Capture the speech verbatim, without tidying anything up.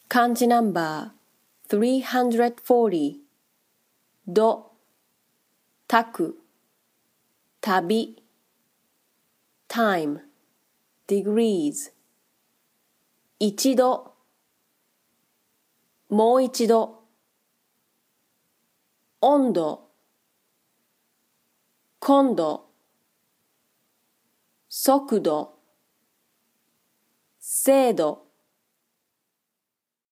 漢字ナンバーさんびゃくよんじゅうど、たく、旅 time, degrees 一度、もう一度温度、今度、速度、精度